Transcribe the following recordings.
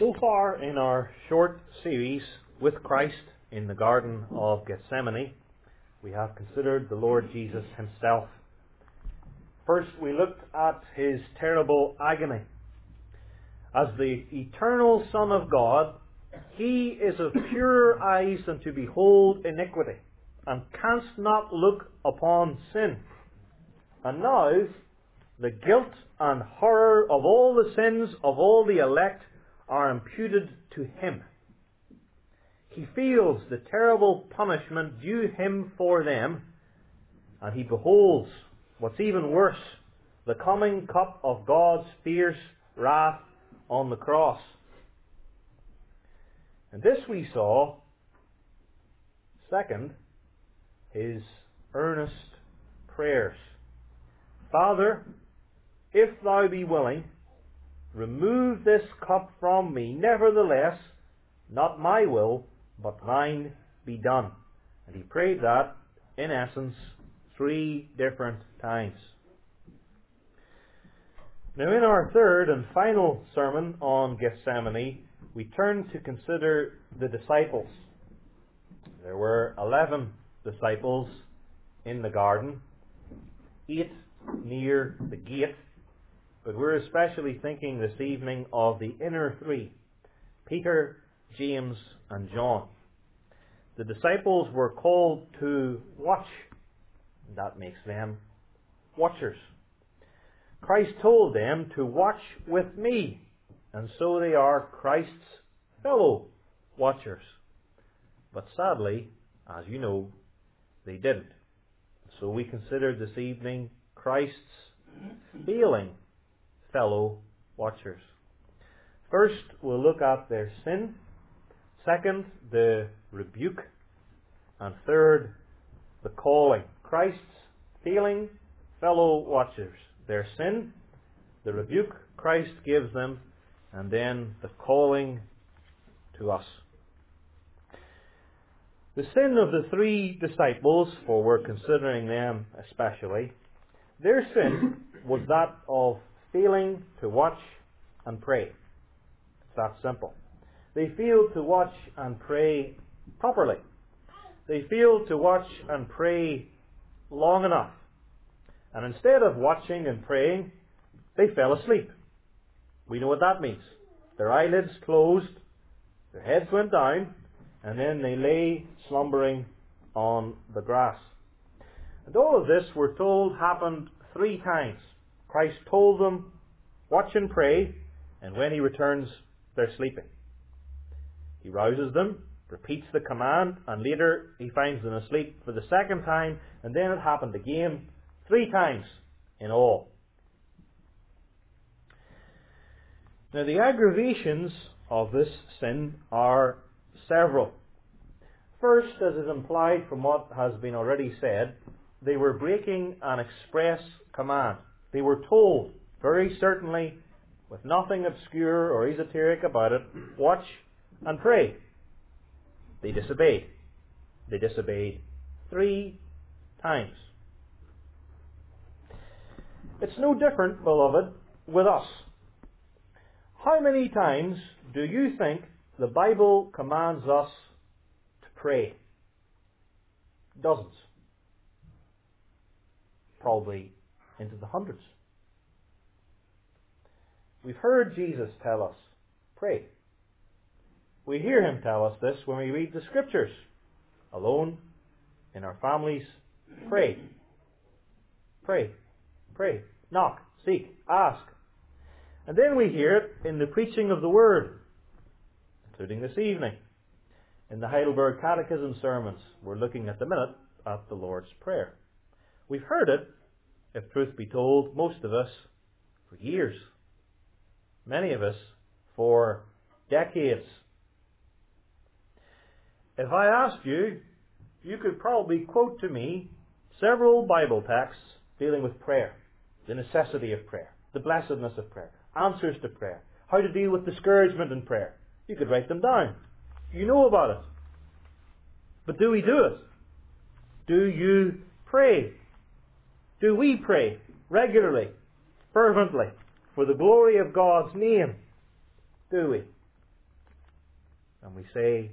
So far in our short series with Christ in the Garden of Gethsemane, we have considered the Lord Jesus himself. First, we looked at his terrible agony. As the eternal Son of God, he is of purer eyes than to behold iniquity, and canst not look upon sin. And now, the guilt and horror of all the sins of all the elect are imputed to him. He feels the terrible punishment due him for them, and he beholds what's even worse, the coming cup of God's fierce wrath on the cross. And this we saw. Second, his earnest prayers. Father, if thou be willing, remove this cup from me. Nevertheless, not my will, but thine be done. And he prayed that, in essence, 3 different times. Now, in our third and final sermon on Gethsemane, we turn to consider the disciples. There were 11 disciples in the garden, 8 near the gate, but we're especially thinking this evening of the inner 3, Peter, James, and John. The disciples were called to watch. That makes them watchers. Christ told them to watch with me, and so they are Christ's fellow watchers. But sadly, as you know, they didn't. So we consider this evening Christ's failing fellow watchers. First, we'll look at their sin. Second, the rebuke. And third, the calling. Christ's failing fellow watchers. Their sin, the rebuke Christ gives them, and then the calling to us. The sin of the 3 disciples, for we're considering them especially, their sin was that of failing to watch and pray. It's that simple. They failed to watch and pray properly. They failed to watch and pray long enough. And instead of watching and praying, they fell asleep. We know what that means. Their eyelids closed, their heads went down, and then they lay slumbering on the grass. And all of this, we're told, happened 3 times. Christ told them, watch and pray, and when he returns, they're sleeping. He rouses them, repeats the command, and later he finds them asleep for the 2nd time, and then it happened again 3 times in all. Now, the aggravations of this sin are several. First, as is implied from what has been already said, they were breaking an express command. They were told, very certainly, with nothing obscure or esoteric about it, watch and pray. They disobeyed. They disobeyed 3 times. It's no different, beloved, with us. How many times do you think the Bible commands us to pray? Dozens. Probably into the hundreds. We've heard Jesus tell us, pray. We hear him tell us this when we read the Scriptures. Alone, in our families, pray. Pray. Pray. Knock. Seek. Ask. And then we hear it in the preaching of the Word, including this evening. In the Heidelberg Catechism sermons, we're looking at the minute at the Lord's Prayer. We've heard it, if truth be told, most of us, for years. Many of us, for decades. If I asked you, you could probably quote to me several Bible texts dealing with prayer, the necessity of prayer, the blessedness of prayer, answers to prayer, how to deal with discouragement in prayer. You could write them down. You know about it. But do we do it? Do you pray? Do we pray regularly, fervently, for the glory of God's name? Do we? And we say,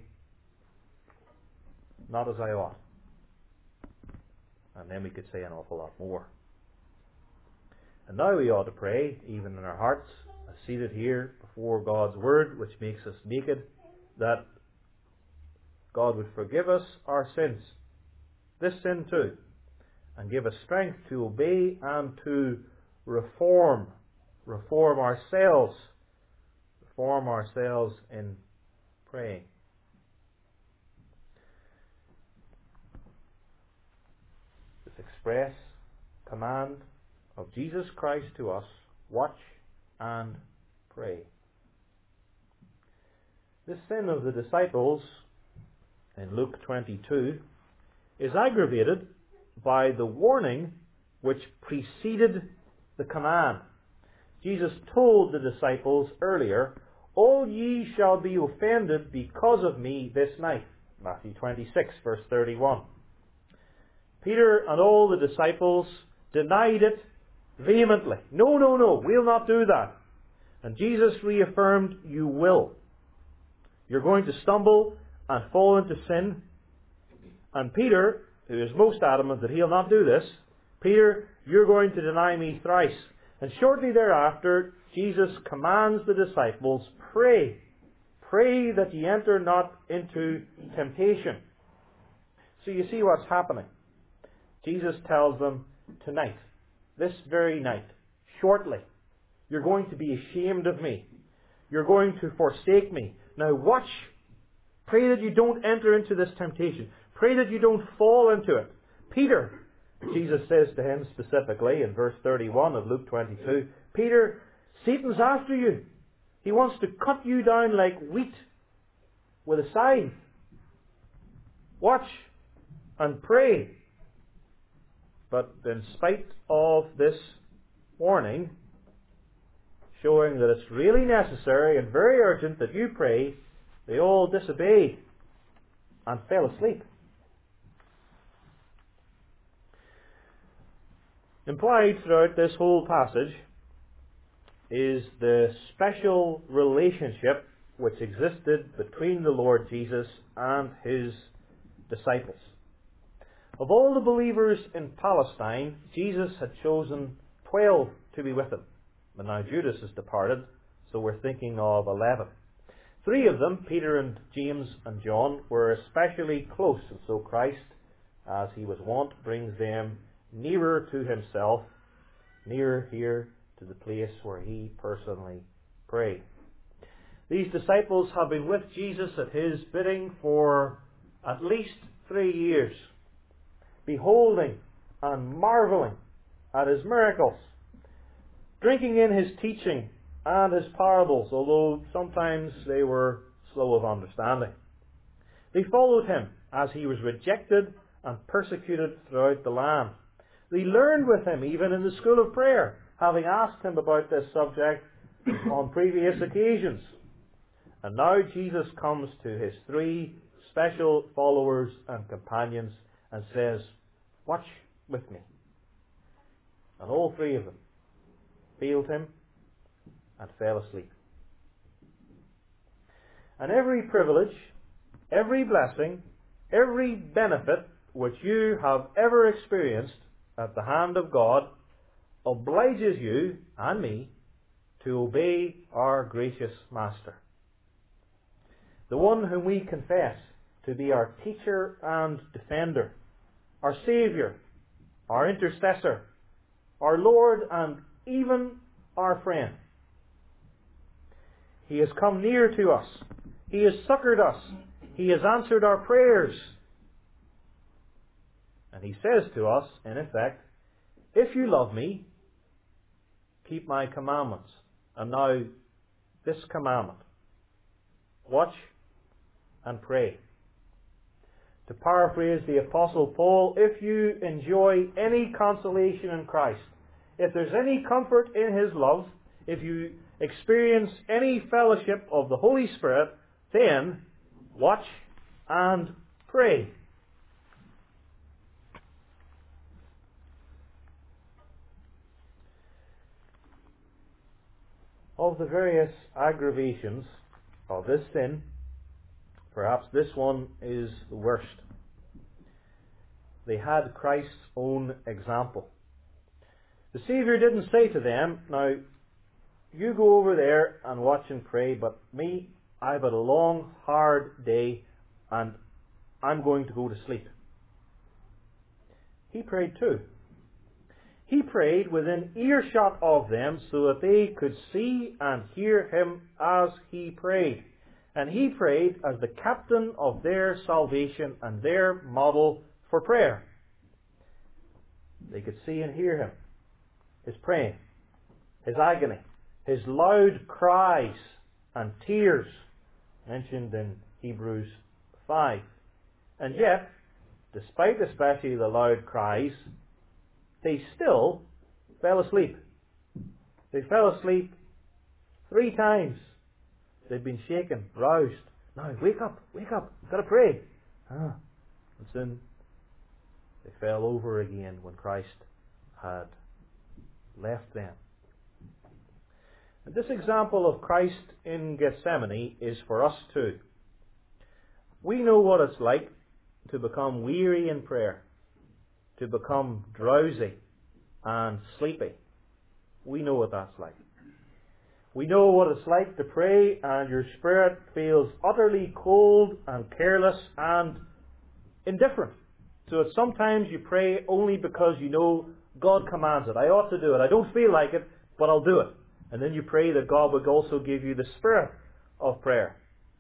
not as I ought. And then we could say an awful lot more. And now we ought to pray, even in our hearts, as seated here before God's Word, which makes us naked, that God would forgive us our sins, this sin too, and give us strength to obey and to reform ourselves in praying. This express command of Jesus Christ to us, watch and pray. This sin of the disciples in Luke 22 is aggravated by the warning which preceded the command. Jesus told the disciples earlier, "All ye shall be offended because of me this night." Matthew 26, verse 31. Peter and all the disciples denied it vehemently. No, we'll not do that. And Jesus reaffirmed, you will. You're going to stumble and fall into sin. And Peter, who is most adamant that he'll not do this, Peter, you're going to deny me thrice. And shortly thereafter, Jesus commands the disciples, pray. Pray that ye enter not into temptation. So you see what's happening. Jesus tells them, tonight, this very night, shortly, you're going to be ashamed of me. You're going to forsake me. Now watch. Pray that you don't enter into this temptation. Pray that you don't fall into it. Peter, Jesus says to him specifically in verse 31 of Luke 22, Peter, Satan's after you. He wants to cut you down like wheat with a scythe. Watch and pray. But in spite of this warning, showing that it's really necessary and very urgent that you pray, they all disobeyed and fell asleep. Implied throughout this whole passage is the special relationship which existed between the Lord Jesus and His disciples. Of all the believers in Palestine, Jesus had chosen 12 to be with Him. But now Judas has departed, so we're thinking of 11. 3 of them, Peter and James and John, were especially close, and so Christ, as He was wont, brings them nearer to Himself, nearer here to the place where He personally prayed. These disciples have been with Jesus at His bidding for at least 3 years, beholding and marvelling at His miracles, drinking in His teaching and His parables, although sometimes they were slow of understanding. They followed Him as He was rejected and persecuted throughout the land. They learned with Him even in the school of prayer, having asked Him about this subject on previous occasions. And now Jesus comes to His 3 special followers and companions and says, watch with me. And all 3 of them failed Him and fell asleep. And every privilege, every blessing, every benefit which you have ever experienced at the hand of God obliges you and me to obey our gracious Master, the one whom we confess to be our teacher and defender, our Saviour, our intercessor, our Lord, and even our friend. He has come near to us. He has succoured us. He has answered our prayers. And He says to us, in effect, if you love me, keep my commandments. And now, this commandment, watch and pray. To paraphrase the Apostle Paul, if you enjoy any consolation in Christ, if there's any comfort in His love, if you experience any fellowship of the Holy Spirit, then watch and pray. Of the various aggravations of this sin, perhaps this one is the worst. They had Christ's own example. The Saviour didn't say to them, now, you go over there and watch and pray, but me, I've had a long, hard day, and I'm going to go to sleep. He prayed too. He prayed within earshot of them so that they could see and hear him as he prayed. And he prayed as the captain of their salvation and their model for prayer. They could see and hear him, his praying, his agony, his loud cries and tears mentioned in Hebrews 5. And yet, despite especially the loud cries, they still fell asleep. They fell asleep 3 times. They'd been shaken, roused. Now, wake up, got to pray. And soon they fell over again when Christ had left them. And this example of Christ in Gethsemane is for us too. We know what it's like to become weary in prayer, to become drowsy and sleepy. We know what that's like. We know what it's like to pray and your spirit feels utterly cold and careless and indifferent. So that sometimes you pray only because you know God commands it. I ought to do it. I don't feel like it, but I'll do it. And then you pray that God would also give you the spirit of prayer.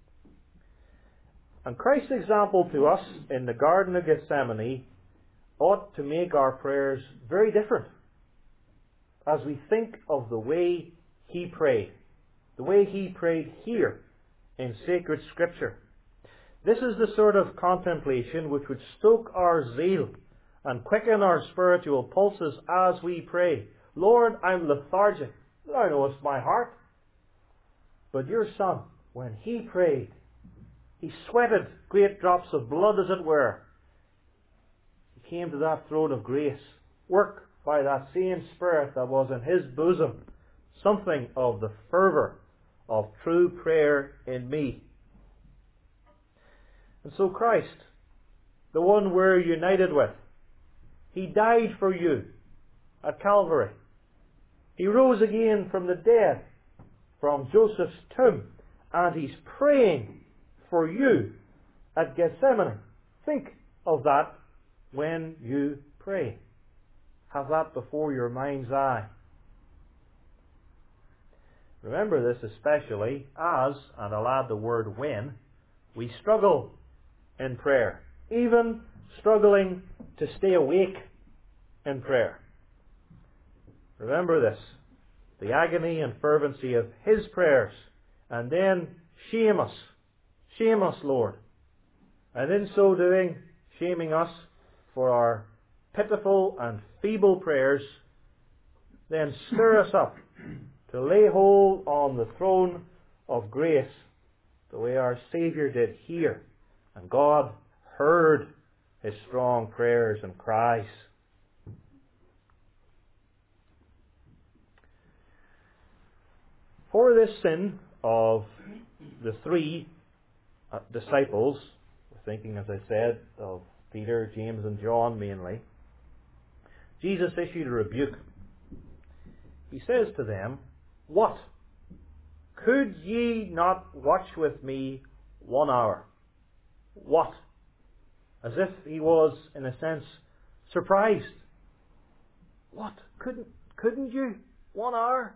And Christ's example to us in the Garden of Gethsemane ought to make our prayers very different as we think of the way he prayed here in sacred Scripture. This is the sort of contemplation which would stoke our zeal and quicken our spiritual pulses as we pray. Lord, I'm lethargic. Thou knowest my heart. But your Son, when he prayed, he sweated great drops of blood, as it were. He came to that throne of grace, worked by that same Spirit that was in his bosom, something of the fervour of true prayer in me. And so Christ, the one we're united with, he died for you at Calvary. He rose again from the dead, from Joseph's tomb, and he's praying for you at Gethsemane. Think of that when you pray. Have that before your mind's eye. Remember this especially as, and I'll add the word when, we struggle in prayer. Even struggling to stay awake in prayer. Remember this, the agony and fervency of his prayers, and then shame us, Lord. And in so doing, shaming us for our pitiful and feeble prayers, then stir us up to lay hold on the throne of grace the way our Saviour did here. And God heard his strong prayers and cries. For this sin of the 3 disciples, we're thinking, as I said, of Peter, James and John mainly, Jesus issued a rebuke. He says to them, "What? Could ye not watch with me 1 hour?" What? As if he was, in a sense, surprised. What? Couldn't you? 1 hour?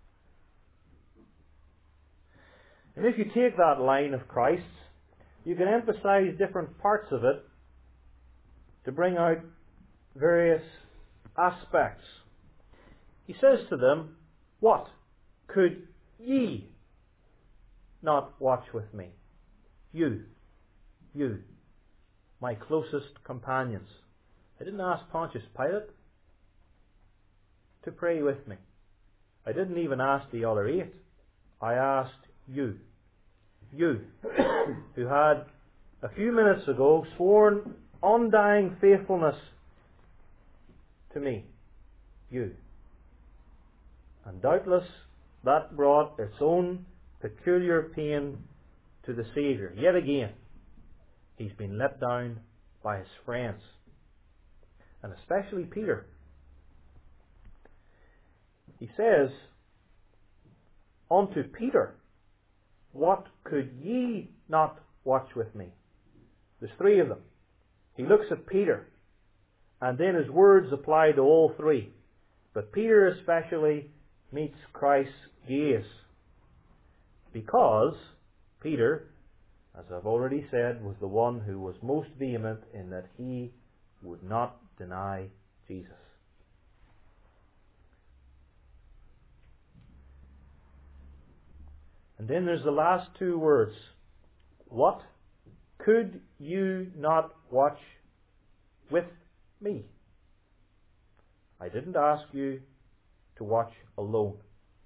And if you take that line of Christ's, you can emphasize different parts of it to bring out various aspects. He says to them, "What? Could ye not watch with me?" You, my closest companions. I didn't ask Pontius Pilate to pray with me. I didn't even ask the other 8. I asked you, who had a few minutes ago sworn undying faithfulness to me. You. And doubtless that brought its own peculiar pain to the Saviour. Yet again, He's been let down by his friends, and especially Peter. He says unto Peter, what could ye not watch with me? There's three of them. He looks at Peter, and then his words apply to all three. But Peter especially meets Christ's gaze, because Peter, as I've already said, was the one who was most vehement in that he would not deny Jesus. And then there's the last two words. What could you not watch with me? I didn't ask you to watch alone.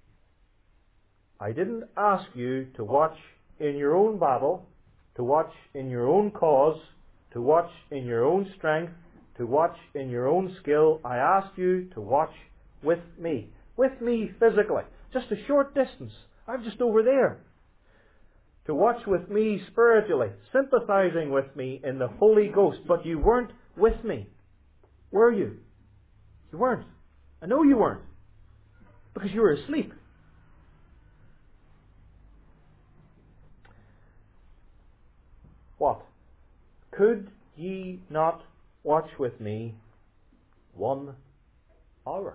I didn't ask you to watch in your own battle, to watch in your own cause, to watch in your own strength, to watch in your own skill. I asked you to watch with me. With me physically. Just a short distance. I'm just over there. To watch with me spiritually, sympathizing with me in the Holy Ghost. But you weren't with me. Were you? You weren't. I know you weren't. Because you were asleep. What? Could ye not watch with me 1 hour?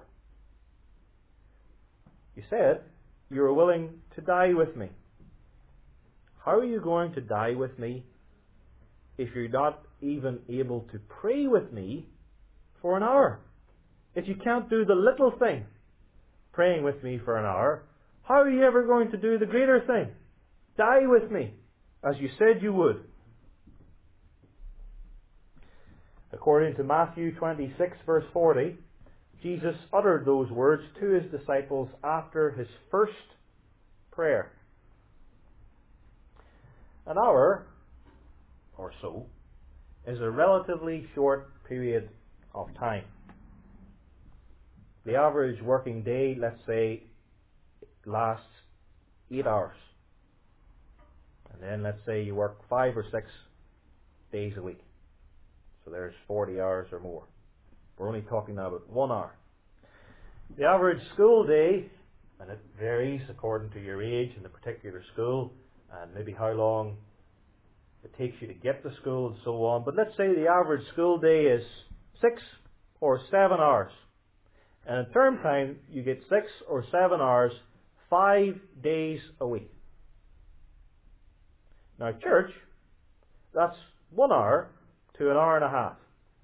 You said you were willing to die with me. How are you going to die with me if you're not even able to pray with me for an hour? If you can't do the little thing, praying with me for an hour, how are you ever going to do the greater thing? Die with me, as you said you would. According to Matthew 26, verse 40, Jesus uttered those words to his disciples after his first prayer. An hour, or so, is a relatively short period of time. The average working day, let's say, lasts 8 hours. And then let's say you work 5 or 6 days a week. So there's 40 hours or more. We're only talking now about 1 hour. The average school day, and it varies according to your age in the particular school, and maybe how long it takes you to get to school and so on. But let's say the average school day is 6 or 7 hours. And in term time, you get 6 or 7 hours, 5 days a week. Now church, that's 1 hour to an hour and a half.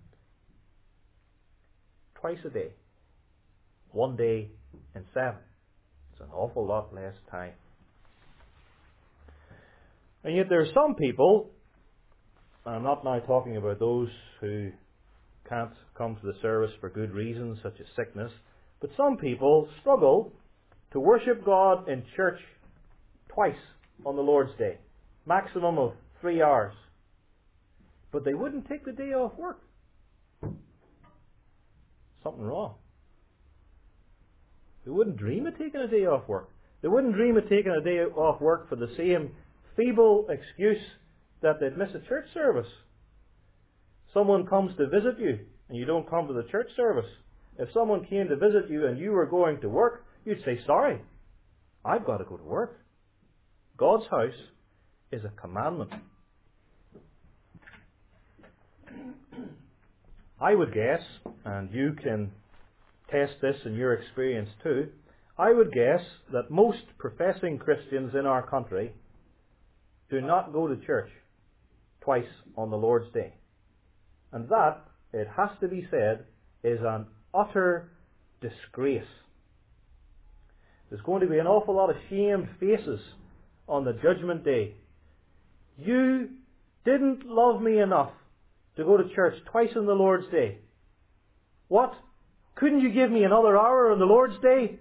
Twice a day. 1 day in 7. It's an awful lot less time. And yet there are some people, and I'm not now talking about those who can't come to the service for good reasons, such as sickness, but some people struggle to worship God in church twice on the Lord's Day. Maximum of 3 hours. But they wouldn't take the day off work. Something wrong. They wouldn't dream of taking a day off work. They wouldn't dream of taking a day off work for the same feeble excuse that they'd miss a church service. Someone comes to visit you and you don't come to the church service. If someone came to visit you and you were going to work, you'd say, sorry, I've got to go to work. God's house is a commandment. I would guess, and you can test this in your experience too, I would guess that most professing Christians in our country do not go to church twice on the Lord's Day. And that, it has to be said, is an utter disgrace. There's going to be an awful lot of shamed faces on the judgment day. You didn't love me enough to go to church twice on the Lord's Day. What? Couldn't you give me another hour on the Lord's Day?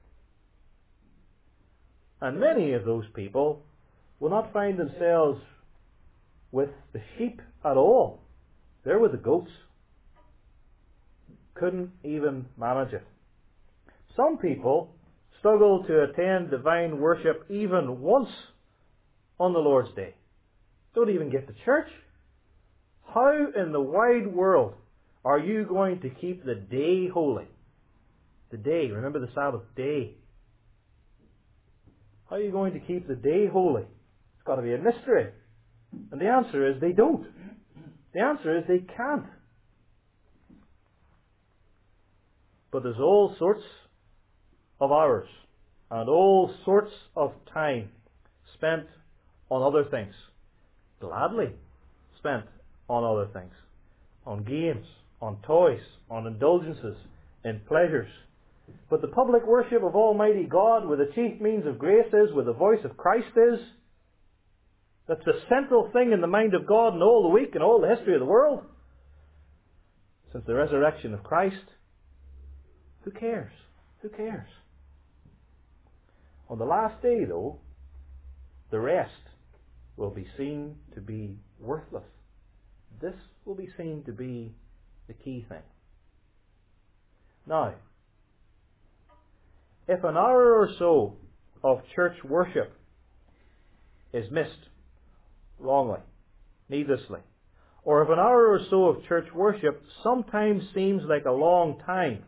And many of those people will not find themselves with the sheep at all. They're with the goats. Couldn't even manage it. Some people struggle to attend divine worship even once on the Lord's Day. Don't even get to church. How in the wide world are you going to keep the day holy? The day, remember the Sabbath day. How are you going to keep the day holy? It's got to be a mystery. And the answer is they don't. The answer is they can't. But there's all sorts of hours and all sorts of time spent on other things. Gladly spent on other things. On games, on toys, on indulgences, in pleasures. But the public worship of Almighty God, where the chief means of grace is, where the voice of Christ is, that's the central thing in the mind of God in all the week and all the history of the world. Since the resurrection of Christ, who cares? Who cares? On the last day, though, the rest will be seen to be worthless. This will be seen to be the key thing. Now, if an hour or so of church worship is missed wrongly, needlessly, or if an hour or so of church worship sometimes seems like a long time,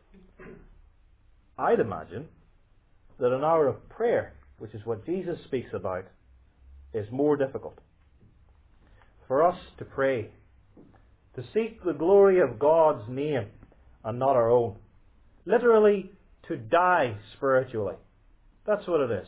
I'd imagine that an hour of prayer, which is what Jesus speaks about, is more difficult. For us to pray, to seek the glory of God's name and not our own. Literally, to die spiritually. That's what it is.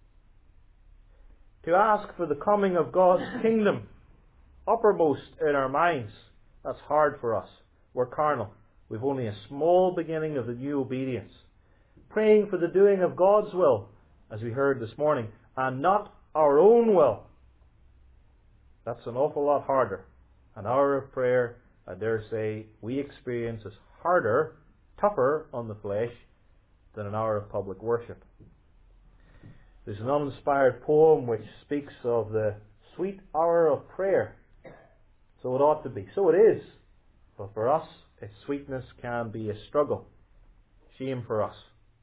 To ask for the coming of God's kingdom uppermost in our minds, that's hard for us. We're carnal. We've only a small beginning of the new obedience. Praying for the doing of God's will, as we heard this morning, and not our own will. That's an awful lot harder. An hour of prayer, I dare say, we experience as harder, tougher on the flesh than an hour of public worship. There's an uninspired poem which speaks of the sweet hour of prayer. So it ought to be. So it is. But for us, its sweetness can be a struggle. Shame for us.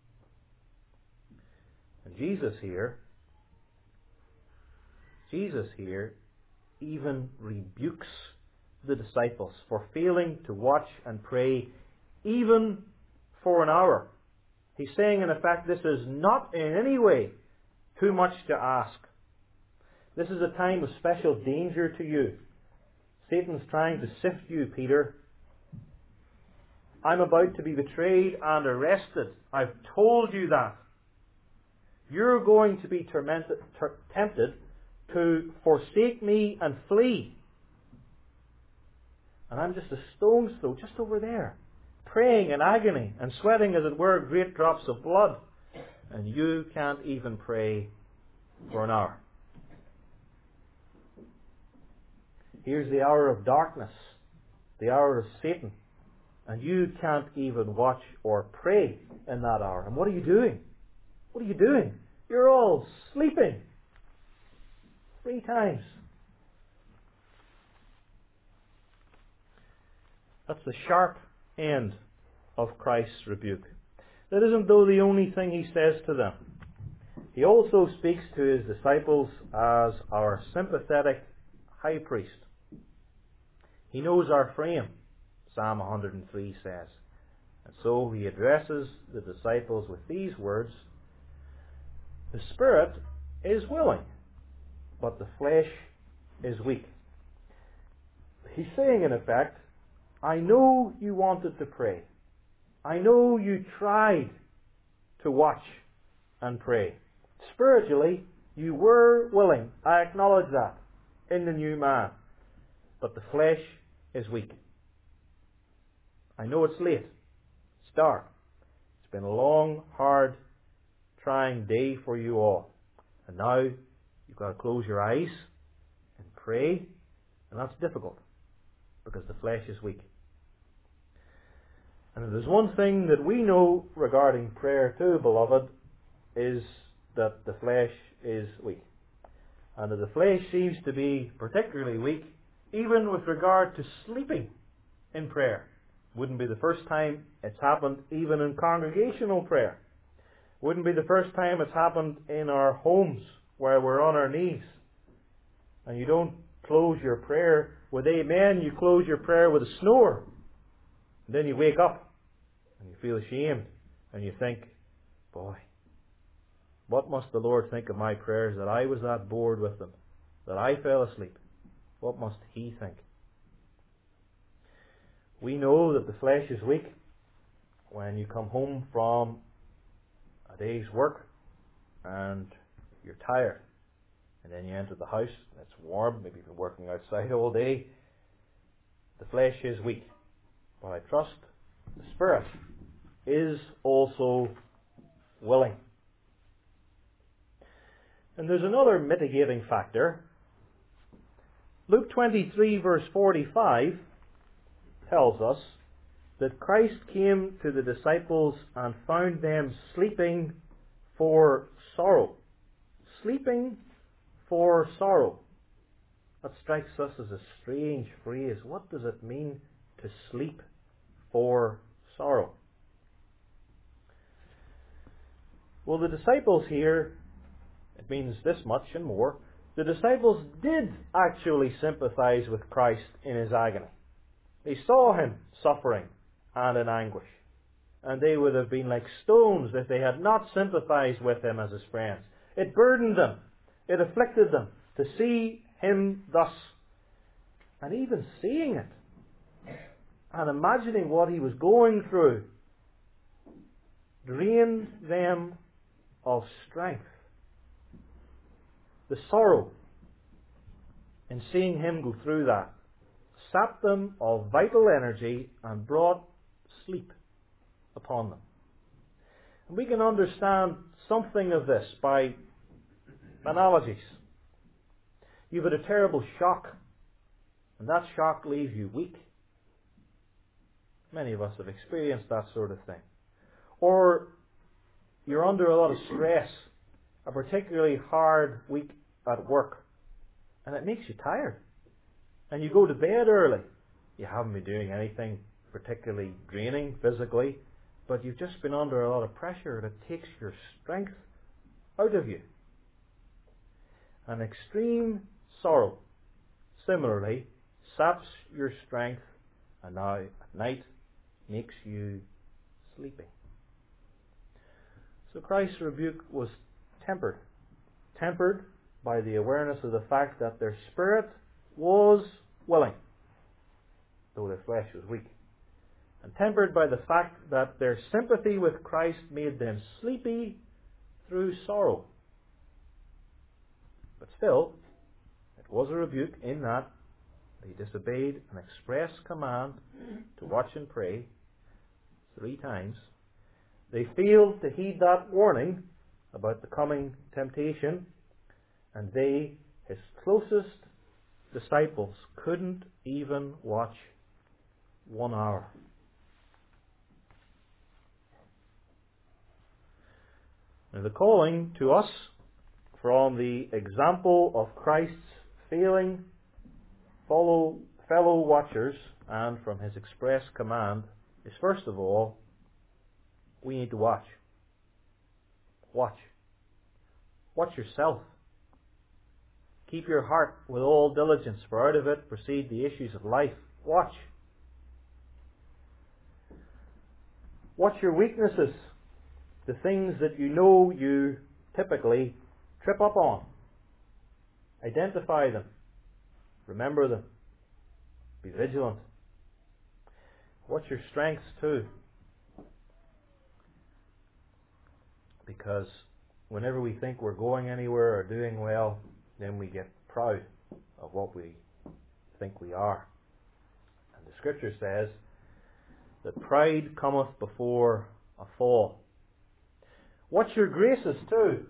And Jesus here even rebukes the disciples for failing to watch and pray even for an hour. He's saying, in effect, this is not in any way too much to ask. This is a time of special danger to you. Satan's trying to sift you, Peter. I'm about to be betrayed and arrested. I've told you that. You're going to be tempted to forsake me and flee. And I'm just a stone's throw, just over there, praying in agony and sweating, as it were, great drops of blood. And you can't even pray for an hour. Here's the hour of darkness, the hour of Satan. And you can't even watch or pray in that hour. And what are you doing? What are you doing? You're all sleeping. 3 times. That's the sharp end of Christ's rebuke. That isn't, though, the only thing he says to them. He also speaks to his disciples as our sympathetic high priest. He knows our frame, Psalm 103 says. And so he addresses the disciples with these words: the spirit is willing, but the flesh is weak. He's saying, in effect, I know you wanted to pray. I know you tried to watch and pray. Spiritually, you were willing. I acknowledge that in the new man. But the flesh is weak. I know it's late. It's dark. It's been a long, hard, trying day for you all. And now you've got to close your eyes and pray. And that's difficult because the flesh is weak. And if there's one thing that we know regarding prayer too, beloved, is that the flesh is weak. And that the flesh seems to be particularly weak even with regard to sleeping in prayer. Wouldn't be the first time it's happened even in congregational prayer. Wouldn't be the first time it's happened in our homes where we're on our knees. And you don't close your prayer with amen, you close your prayer with a snore. And then you wake up and you feel ashamed and you think, boy, what must the Lord think of my prayers, that I was that bored with them, that I fell asleep? What must He think? We know that the flesh is weak when you come home from a day's work and you're tired. And then you enter the house, and it's warm, maybe you've been working outside all day. The flesh is weak. But I trust the Spirit is also willing. And there's another mitigating factor. Luke 23 verse 45 tells us that Christ came to the disciples and found them sleeping for sorrow. Sleeping for sorrow. That strikes us as a strange phrase. What does it mean to sleep for sorrow? Well, the disciples here, it means this much and more. The disciples did actually sympathize with Christ in His agony. They saw Him suffering and in anguish. And they would have been like stones if they had not sympathized with Him as His friends. It burdened them. It afflicted them to see Him thus. And even seeing it and imagining what He was going through drained them of strength. The sorrow in seeing Him go through that sapped them of vital energy and brought sleep upon them. And we can understand something of this by analogies. You've had a terrible shock, and that shock leaves you weak. Many of us have experienced that sort of thing. Or you're under a lot of stress, a particularly hard week at work, and it makes you tired. And you go to bed early. You haven't been doing anything particularly draining physically, but you've just been under a lot of pressure that takes your strength out of you. An extreme sorrow, similarly, saps your strength and now at night makes you sleepy. So Christ's rebuke was tempered by the awareness of the fact that their spirit was willing, though their flesh was weak, and tempered by the fact that their sympathy with Christ made them sleepy through sorrow. But still, it was a rebuke in that they disobeyed an express command to watch and pray 3 times. They failed to heed that warning about the coming temptation, and they, His closest disciples, couldn't even watch 1 hour. Now, the calling to us from the example of Christ's failing fellow watchers and from His express command is, first of all, we need to watch. Watch. Watch yourself. Keep your heart with all diligence, for out of it proceed the issues of life. Watch. Watch your weaknesses, the things that you know you typically trip up on. Identify them. Remember them. Be vigilant. Watch your strengths too. Because whenever we think we're going anywhere or doing well, then we get proud of what we think we are. And the Scripture says that pride cometh before a fall. Watch your graces too.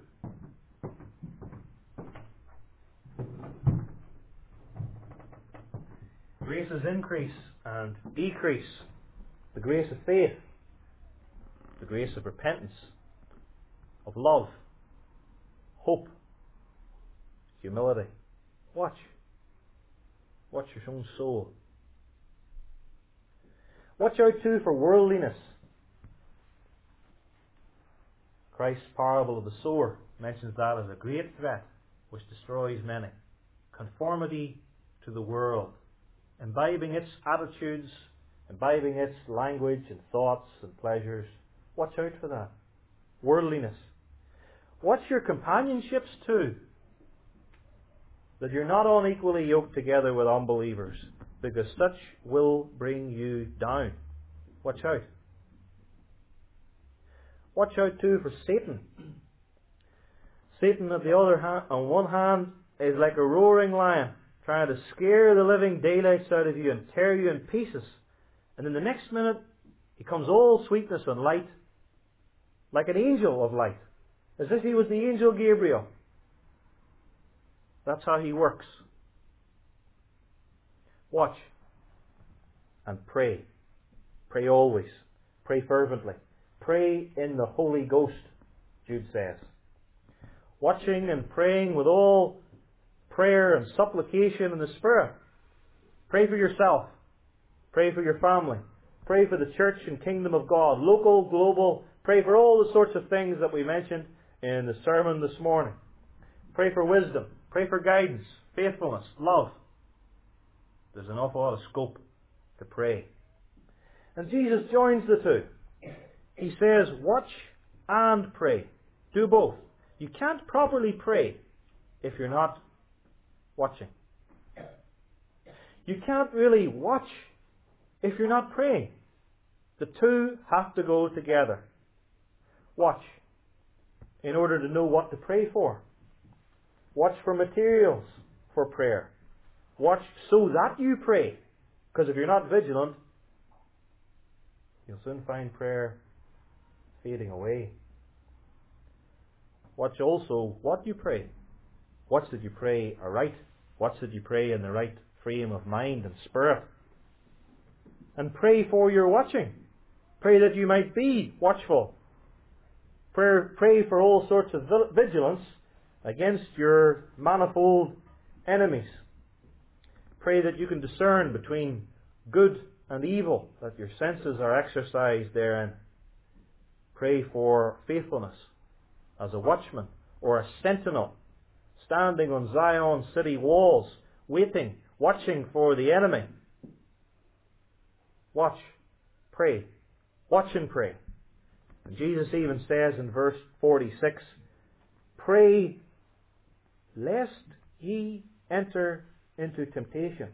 Graces increase and decrease. The grace of faith, the grace of repentance, of love, hope, humility. Watch. Watch your own soul. Watch out too for worldliness. Christ's parable of the sower mentions that as a great threat which destroys many. Conformity to the world, imbibing its attitudes, imbibing its language and thoughts and pleasures. Watch out for that. Worldliness. Watch your companionships too, that you're not unequally yoked together with unbelievers, because such will bring you down. Watch out. Watch out too for Satan. Satan, on the other hand, on one hand, is like a roaring lion, trying to scare the living daylights out of you and tear you in pieces. And in the next minute, he comes all sweetness and light, like an angel of light, as if he was the angel Gabriel. That's how he works. Watch and pray. Pray always. Pray fervently. Pray in the Holy Ghost, Jude says. Watching and praying with all prayer and supplication in the Spirit. Pray for yourself. Pray for your family. Pray for the church and kingdom of God. Local, global. Pray for all the sorts of things that we mentioned in the sermon this morning. Pray for wisdom. Pray for guidance, faithfulness, love. There's an awful lot of scope to pray. And Jesus joins the two. He says, watch and pray. Do both. You can't properly pray if you're not watching. You can't really watch if you're not praying. The two have to go together. Watch in order to know what to pray for. Watch for materials for prayer. Watch so that you pray. Because if you're not vigilant, you'll soon find prayer fading away. Watch also what you pray. Watch that you pray aright. Watch that you pray in the right frame of mind and spirit. And pray for your watching. Pray that you might be watchful. Pray for all sorts of vigilance against your manifold enemies. Pray that you can discern between good and evil, that your senses are exercised therein. Pray for faithfulness as a watchman or a sentinel, standing on Zion's city walls, waiting, watching for the enemy. Watch, pray, watch and pray. And Jesus even says in verse 46, pray lest ye enter into temptation.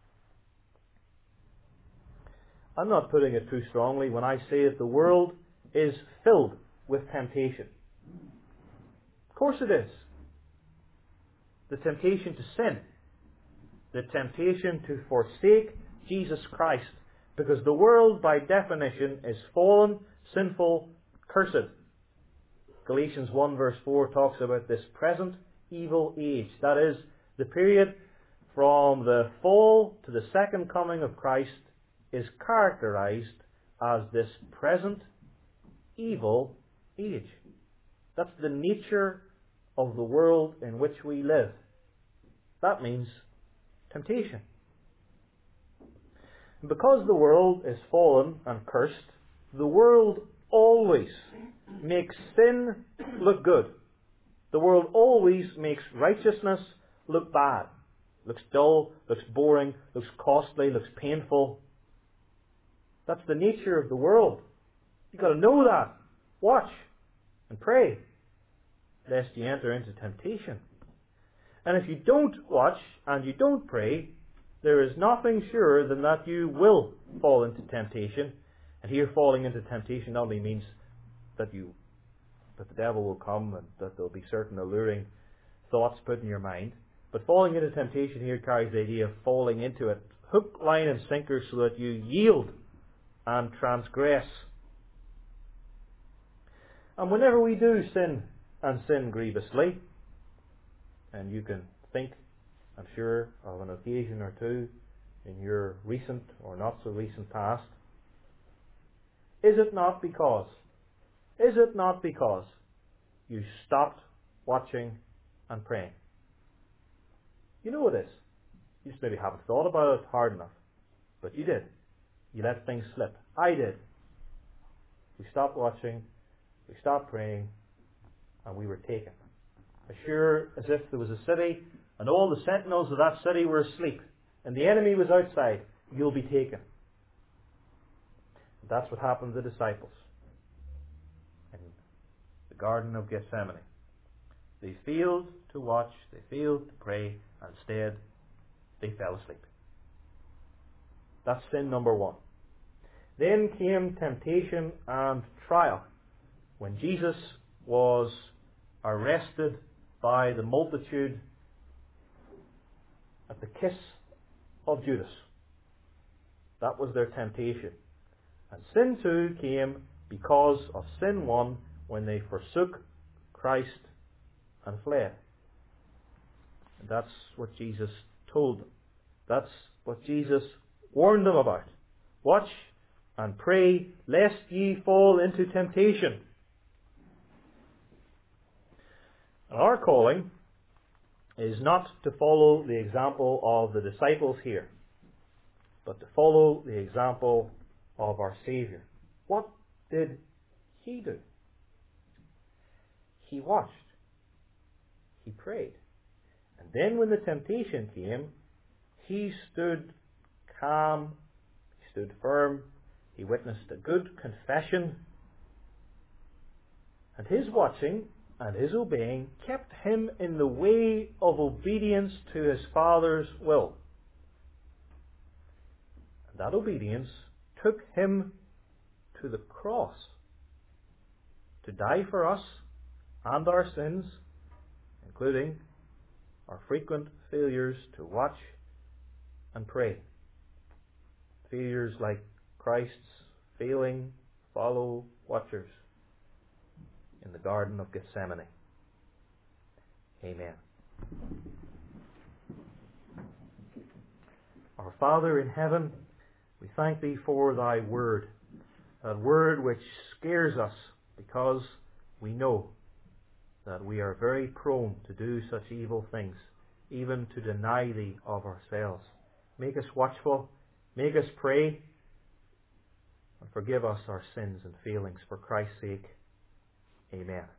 I'm not putting it too strongly when I say that the world is filled with temptation. Of course it is. The temptation to sin. The temptation to forsake Jesus Christ. Because the world, by definition, is fallen, sinful, cursed. Galatians 1 verse 4 talks about this present evil age. That is, the period from the fall to the second coming of Christ is characterized as this present evil age. That's the nature of the world in which we live. That means temptation. And because the world is fallen and cursed, the world always makes sin look good. The world always makes righteousness look bad. Looks dull, looks boring, looks costly, looks painful. That's the nature of the world. You've got to know that. Watch and pray, lest you enter into temptation. And if you don't watch and you don't pray, there is nothing surer than that you will fall into temptation. And here, falling into temptation not only means that the devil will come and that there will be certain alluring thoughts put in your mind. But falling into temptation here carries the idea of falling into it, hook, line and sinker, so that you yield and transgress. And whenever we do sin, and sin grievously, and you can think, I'm sure, of an occasion or two in your recent or not so recent past, is it not because you stopped watching and praying? You know it is. You just maybe haven't thought about it hard enough. But you did. You let things slip. I did. We stopped watching, we stopped praying, and we were taken. As sure as if there was a city and all the sentinels of that city were asleep. and the enemy was outside, you'll be taken. And that's what happened to the disciples in the Garden of Gethsemane. They failed to watch, they failed to pray, and instead they fell asleep. That's sin number one. Then came temptation and trial, when Jesus was arrested by the multitude at the kiss of Judas. That was their temptation. And sin too came because of sin one, when they forsook Christ and fled. And that's what Jesus told them. That's what Jesus warned them about. Watch and pray, lest ye fall into temptation. And our calling is not to follow the example of the disciples here, but to follow the example of our Saviour. What did He do? He watched. He prayed. And then when the temptation came, He stood calm, He stood firm, He witnessed a good confession, and His watching and His obeying kept Him in the way of obedience to His Father's will. And that obedience took Him to the cross to die for us and our sins, including our frequent failures to watch and pray. Failures like Christ's failing fellow watchers in the Garden of Gethsemane. Amen. Our Father in heaven, we thank Thee for Thy Word, that Word which scares us because we know that we are very prone to do such evil things, even to deny Thee of ourselves. Make us watchful, make us pray, and forgive us our sins and failings for Christ's sake. Amen.